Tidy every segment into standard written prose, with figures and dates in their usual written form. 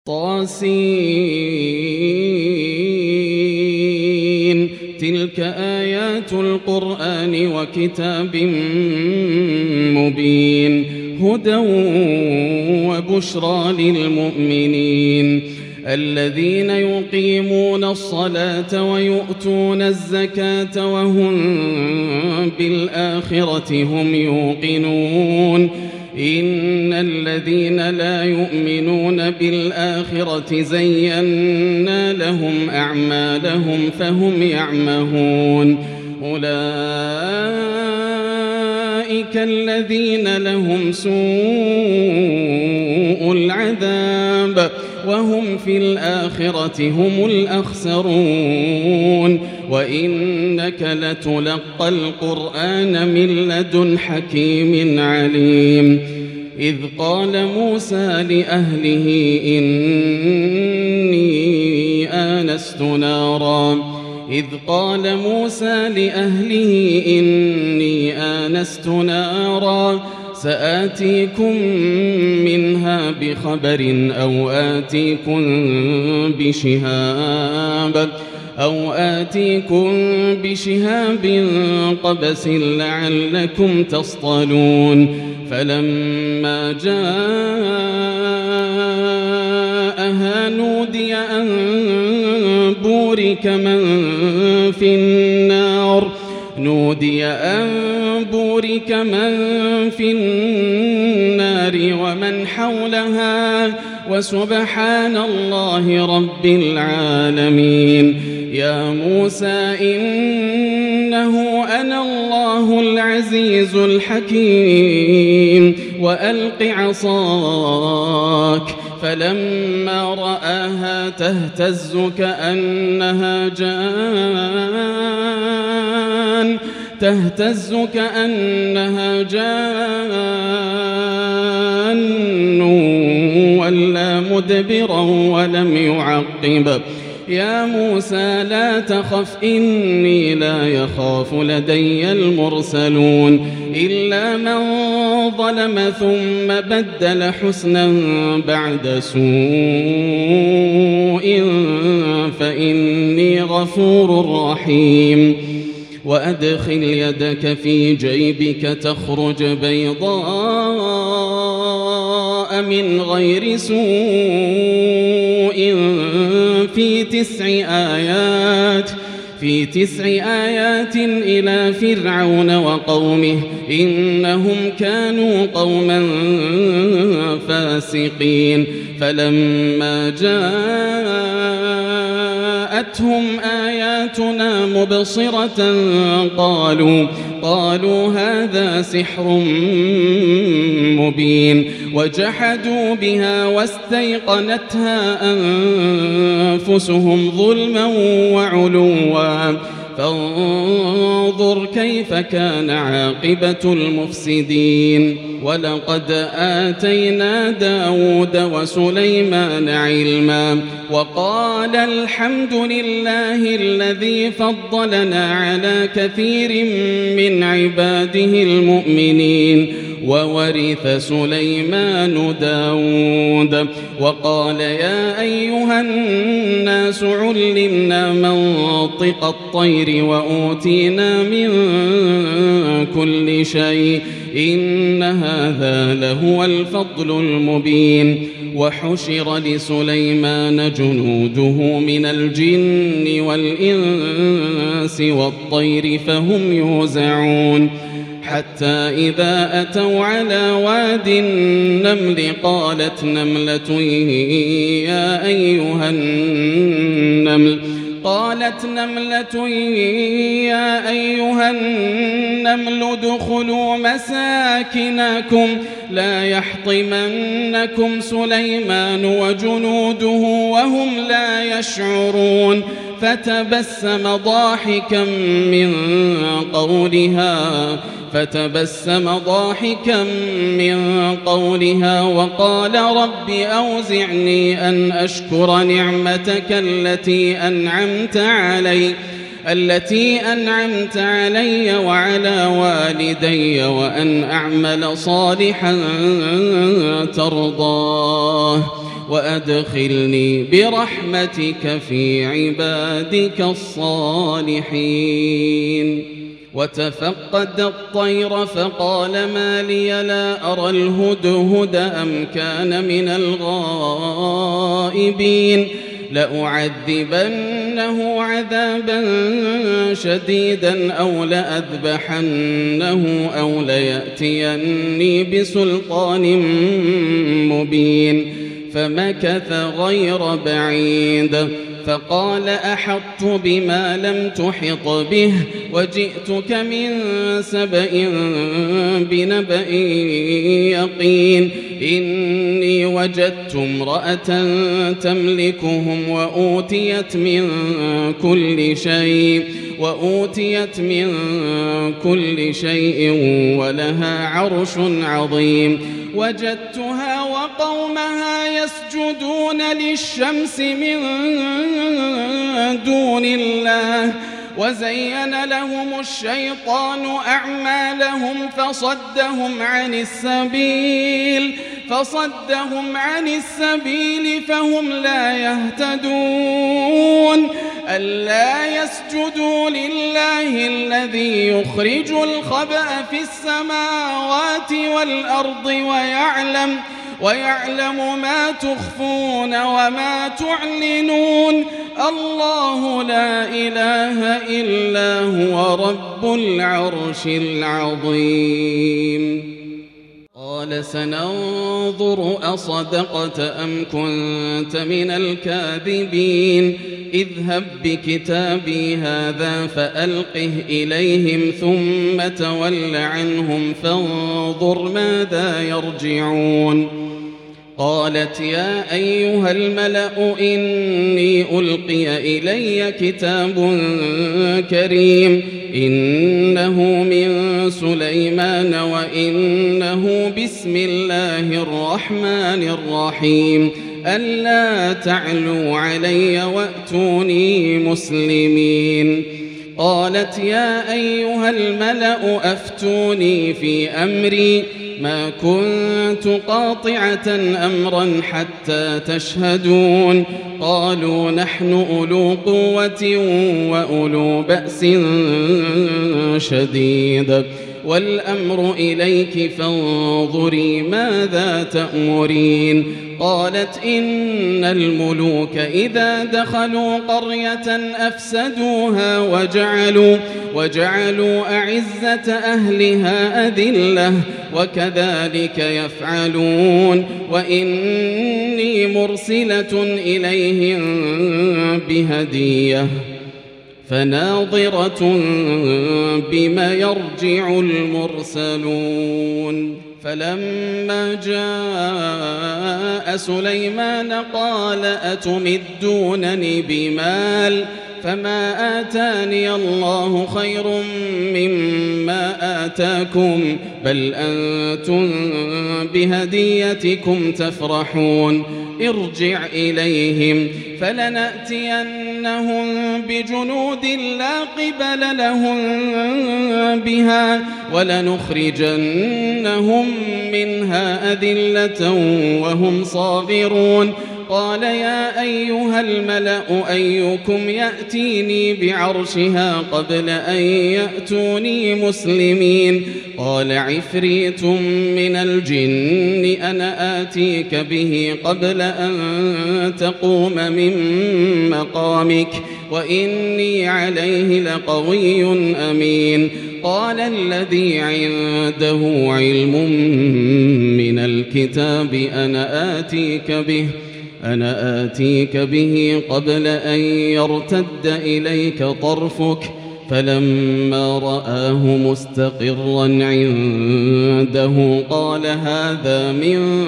طاسين تلك آيات القرآن وكتاب مبين هدى وبشرى للمؤمنين الذين يقيمون الصلاة ويؤتون الزكاة وهم بالآخرة هم يوقنون إن الذين لا يؤمنون بالآخرة زينا لهم أعمالهم فهم يعمهون أولئك الذين لهم سوء العذاب وهم في الآخرة هم الأخسرون وإنك لتلقى القرآن من لدن حكيم عليم إذ قال موسى لأهله إني آنست نارا سآتيكم منها بخبر أو آتيكم بشهاب قبس لعلكم تصطلون فلما جاءها نودي أن بورك من في النار ومن حولها وسبحان الله رب العالمين يا موسى إنه أنا الله العزيز الحكيم وألق عصاك فلما رآها تهتز كأنها جان ولا مدبرا ولم يعقب يا موسى لا تخف إني لا يخاف لدي المرسلون إلا من ظلم ثم بدل حسنا بعد سوء فإني غفور رحيم وأدخل يدك في جيبك تخرج بيضاء من غير سوء في 9 آيات إلى فرعون وقومه إنهم كانوا قوما فاسقين فلما جاءتهم آياتنا مبصرة قالوا هذا سحر مبين وجحدوا بها واستيقنتها أنفسهم ظلما وعلوا فانظر كيف كان عاقبة المفسدين ولقد آتينا داود وسليمان علما وقال الحمد لله الذي فضلنا على كثير من عباده المؤمنين وورث سليمان داود وقال يا أيها الناس علمنا منطق الطير وأوتينا من كل شيء إن هذا لهو الفضل المبين وحشر لسليمان جنوده من الجن والإنس والطير فهم يوزعون حتى إذا أتوا على واد النمل قالت نملة يا أيها النمل ادخلوا مساكنكم لا يحطمنكم سليمان وجنوده وهم لا يشعرون فتبسم ضاحكا من قولها وقال رب أوزعني أن أشكر نعمتك التي أنعمت علي وعلى والدي وأن أعمل صالحا ترضاه وأدخلني برحمتك في عبادك الصالحين. وتفقد الطير فقال ما لي لا أرى الهدهد أم كان من الغائبين لأعذبنه عذابا شديدا أو لأذبحنه أو ليأتيني بسلطان مبين. فمكث غير بعيد فقال أحطت بما لم تحط به وجئتك من سبأ بنبأ يقين إني وجدت امرأة تملكهم وأوتيت من كل شيء ولها عرش عظيم. وجدتها وقومها يسجدون للشمس من دون الله وزين لهم الشيطان أعمالهم فصدهم عن السبيل فهم لا يهتدون. ألا يسجدوا لله الذي يخرج الخبأ في السماوات والأرض ويعلم ما تخفون وما تعلنون. الله لا إله إلا هو رب العرش العظيم. قال سننظر أصدقت أم كنت من الكاذبين اذهب بكتابي هذا فألقه إليهم ثم تول عنهم فانظر ماذا يرجعون. قالت يا أيها الملأ إني ألقي إلي كتاب كريم إنه من سليمان وإنه بسم الله الرحمن الرحيم ألا تعلوا علي وأتوني مسلمين. قالت يا أيها الملأ أفتوني في أمري ما كنت قاطعة أمرا حتى تشهدون. قالوا نحن أولو قوة وأولو بأس شديد والأمر إليك فانظري ماذا تأمرين. قالت إن الملوك إذا دخلوا قرية أفسدوها وجعلوا أعزة أهلها أذلة وكذلك يفعلون. وإني مرسلة إليهم بهدية فناظرة بما يرجع المرسلون. فلما جاء سليمان قال أتمدونني بمال فما آتاني الله خير مما آتاكم بل أنتم بهديتكم تفرحون. ارجع إليهم فلنأتينهم بجنود لا قبل لهم بها ولنخرجنهم منها أذلة وهم صاغرون. قال يا أيها الملأ أيكم يأتيني بعرشها قبل أن يأتوني مسلمين. قال عفريت من الجن أنا آتيك به قبل أن تقوم من مقامك وإني عليه لقوي أمين. قال الذي عنده علم من الكتاب أنا آتيك به قبل أن يرتد إليك طرفك فلما رآه مستقرا عنده قال هذا من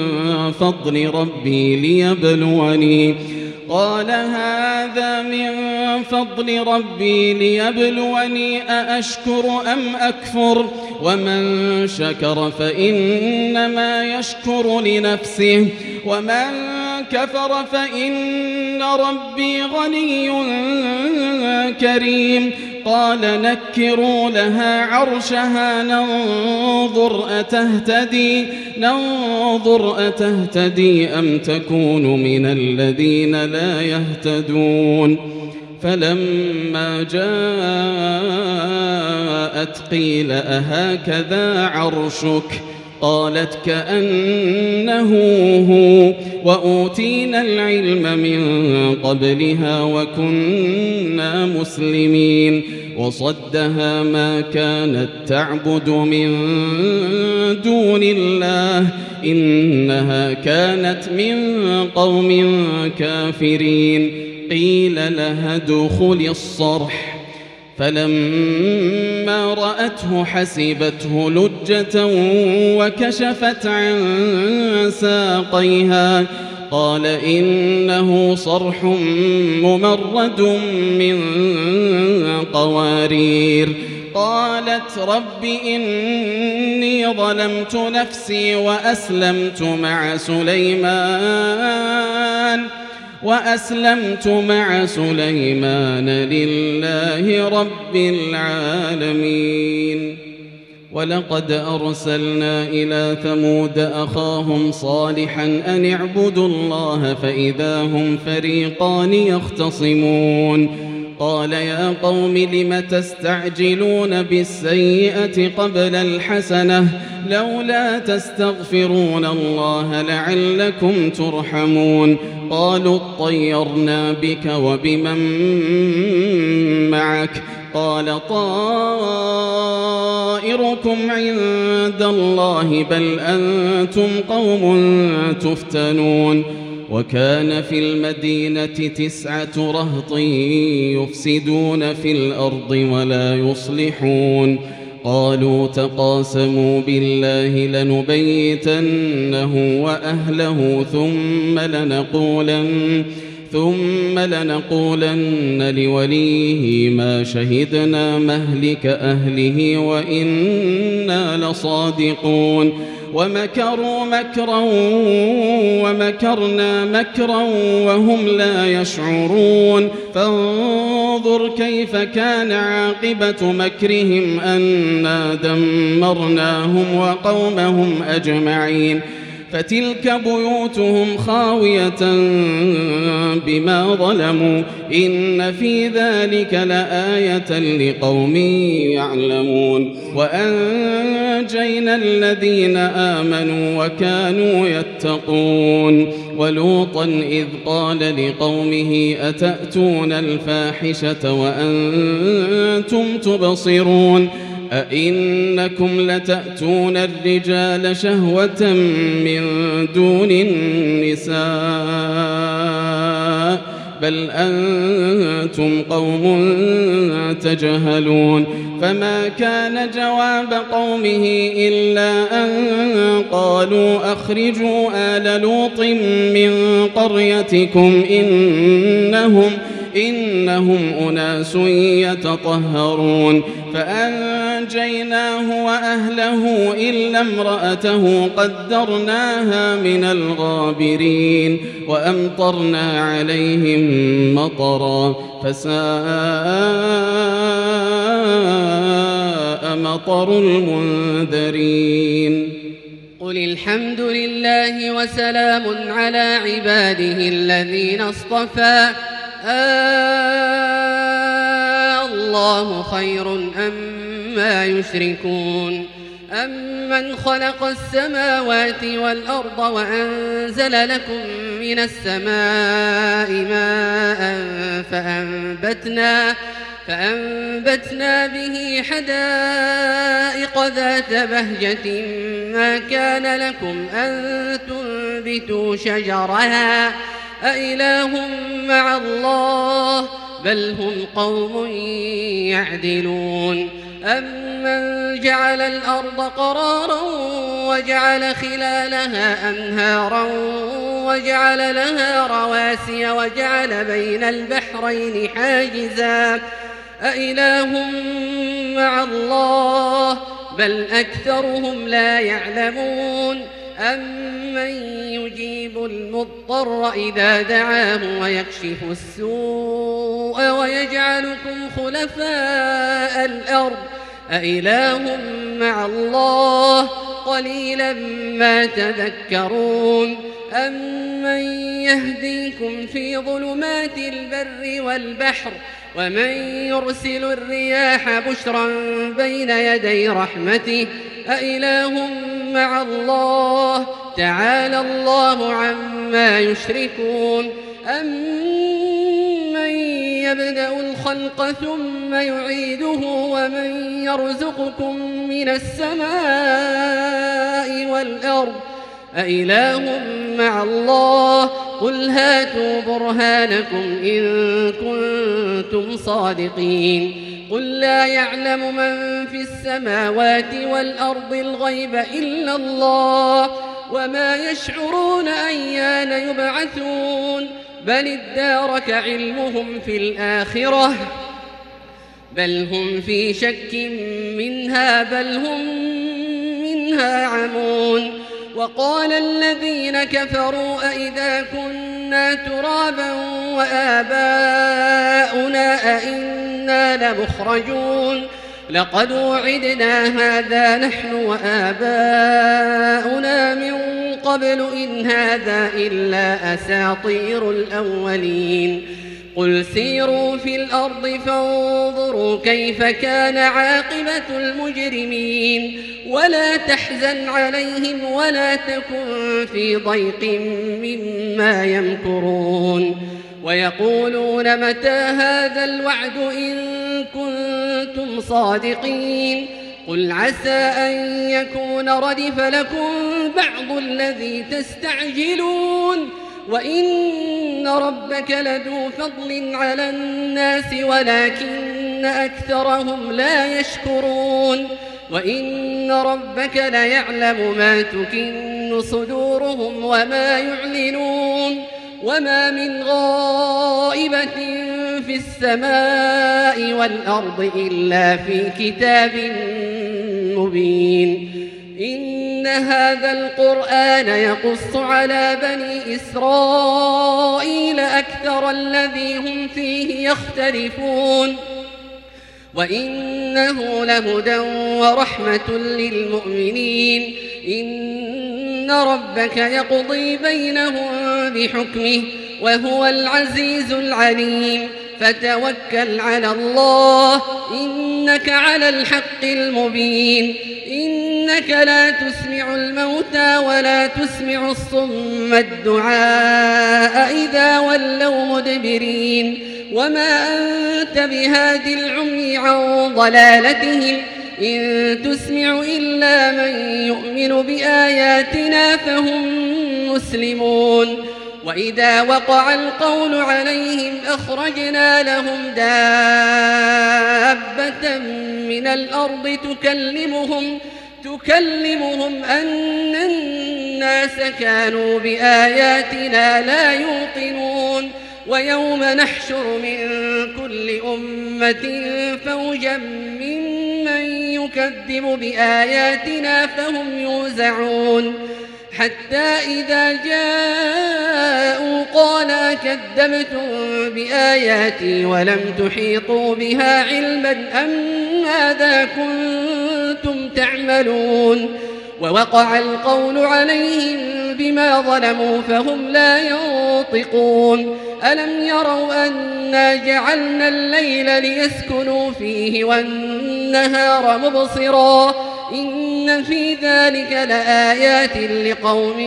فضل ربي ليبلوني أأشكر أم أكفر ومن شكر فإنما يشكر لنفسه ومن كفر فإن ربي غني كريم. قال نكروا لها عرشها ننظر أتهتدي أم تكون من الذين لا يهتدون. فلما جاءت قيل أهكذا عرشك قالت كأنه هو وأوتينا العلم من قبلها وكنا مسلمين. وصدها ما كانت تعبد من دون الله إنها كانت من قوم كافرين. قيل لها ادخلي الصرح فلما رأته حسبته لجة وكشفت عن ساقيها قال إنه صرح ممرد من قوارير. قالت رب إني ظلمت نفسي وأسلمت مع سليمان لله رب العالمين. ولقد أرسلنا إلى ثمود أخاهم صالحا أن اعبدوا الله فإذا هم فريقان يختصمون. قال يا قوم لم تستعجلون بالسيئة قبل الحسنة لولا تستغفرون الله لعلكم ترحمون. قالوا اطيرنا بك وبمن معك قال طائركم عند الله بل أنتم قوم تفتنون. وكان في المدينة 9 رهط يفسدون في الأرض ولا يصلحون. قالوا تقاسموا بالله لنبيتنه وأهله ثم لنقولن لوليه ما شهدنا مهلك أهله وإنا لصادقون. ومكروا مكرا ومكرنا مكرا وهم لا يشعرون. فانظر كيف كان عاقبة مكرهم أنا دمرناهم وقومهم أجمعين. فتلك بيوتهم خاوية بما ظلموا إن في ذلك لآية لقوم يعلمون. وأنجينا الذين آمنوا وكانوا يتقون. ولوطا إذ قال لقومه أتأتون الفاحشة وأنتم تبصرون أئنكم لتأتون الرجال شهوة من دون النساء بل أنتم قوم تجهلون. فما كان جواب قومه إلا أن قالوا أخرجوا آل لوط من قريتكم إنهم أناس يتطهرون. فأنجيناه وأهله إلا امرأته قدرناها من الغابرين. وأمطرنا عليهم مطرا فساء مطر المنذرين. قل الحمد لله وسلام على عباده الذين اصطفى الله خير أما يشركون. أمن خلق السماوات والأرض وأنزل لكم من السماء ماء فأنبتنا به حدائق ذات بهجة ما كان لكم أن تنبتوا شجرها أإله مع الله بل هم قوم يعدلون. أمن جعل الأرض قرارا وجعل خلالها أنهارا وجعل لها رواسي وجعل بين البحرين حاجزا أإله مع الله بل أكثرهم لا يعلمون. أمن يجيب المضطر إذا دعاه ويكشف السوء ويجعلكم خلفاء الأرض أإله مع الله قليلا ما تذكرون أمن يهديكم في ظلمات البر والبحر ومن يرسل الرياح بشرا بين يدي رحمته أإله مع الله تعالى الله عما يشركون أمن يبدأ الخلق ثم يعيده ومن يرزقكم من السماء والأرض أإله مع الله قل هاتوا برهانكم إن كنتم صادقين قل لا يعلم من في السماوات والأرض الغيب إلا الله وما يشعرون أيان يبعثون بل ادارك علمهم في الآخرة بل هم في شك منها بل هم منها عمون وقال الذين كفروا أئذا كنا ترابا وآباؤنا أئنا لمخرجون لقد وعدنا هذا نحن وآباؤنا من قبل إن هذا إلا أساطير الأولين قل سيروا في الأرض فانظروا كيف كان عاقبة المجرمين ولا تحزن عليهم ولا تكن في ضيق مما يمكرون ويقولون متى هذا الوعد إن كنتم صادقين قل عسى أن يكون ردف لكم بعض الذي تستعجلون وإن ربك لذو فضل على الناس ولكن أكثرهم لا يشكرون وإن ربك ليعلم ما تكن صدورهم وما يعلنون وما من غائبة في السماء والأرض إلا في كتاب مبين إن هذا القرآن يقص على بني إسرائيل أكثر الذي هم فيه يختلفون وإنه لهدى ورحمة للمؤمنين إن ربك يقضي بينهم بحكمه وهو العزيز العليم فتوكل على الله إنك على الحق المبين إنك لا تسمع الموتى ولا تسمع الصم الدعاء إذا ولوا مدبرين وما أنت بهادي العمي عن ضلالتهم إن تسمع إلا من يؤمن بآياتنا فهم مسلمون وإذا وقع القول عليهم أخرجنا لهم دابة من الأرض تكلمهم أن الناس كانوا بآياتنا لا يوقنون ويوم نحشر من كل أمة فوجا ممن يكذب بآياتنا فهم يوزعون حتى إذا جاءوا قال كذبتم بآياتي ولم تحيطوا بها علما أم ماذا كنتم تعملون ووقع القول عليهم بما ظلموا فهم لا ينطقون ألم يروا أنا جعلنا الليل ليسكنوا فيه والنهار مبصرا إن في ذلك لآيات لقوم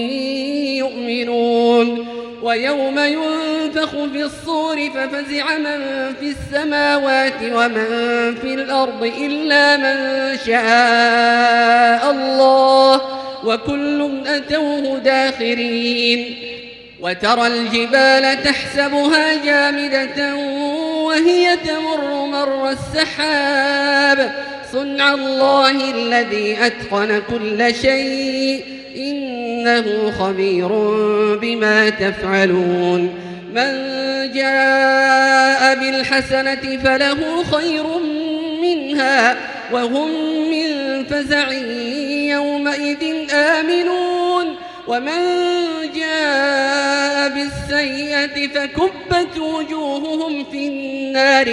يؤمنون ويوم ينفخ في الصور ففزع من في السماوات ومن في الأرض إلا من شاء الله وكل أتوه داخرين وترى الجبال تحسبها جامدة وهي تمر مر السحاب صنع الله الذي أتقن كل شيء إنه خبير بما تفعلون من جاء بالحسنة فله خير منها وهم من فزع يومئذ آمنون ومن جاء بالسيئة فكبت وجوههم في النار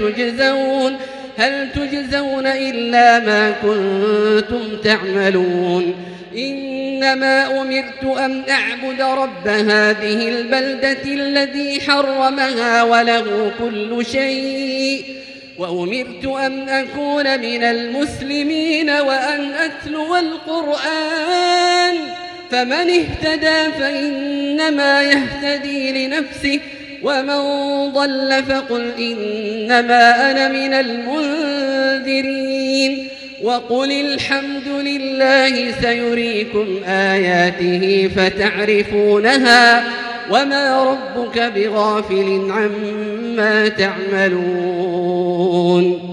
هل تجزون إلا ما كنتم تعملون إنما أمرت أن أعبد رب هذه البلدة الذي حرمها وله كل شيء وأمرت أن أكون من المسلمين وأن أتلو القرآن فمن اهتدى فإنما يهتدي لنفسه ومن ضل فقل إنما أنا من المنذرين وقل الحمد لله سيريكم آياته فتعرفونها وما ربك بغافل عما تعملون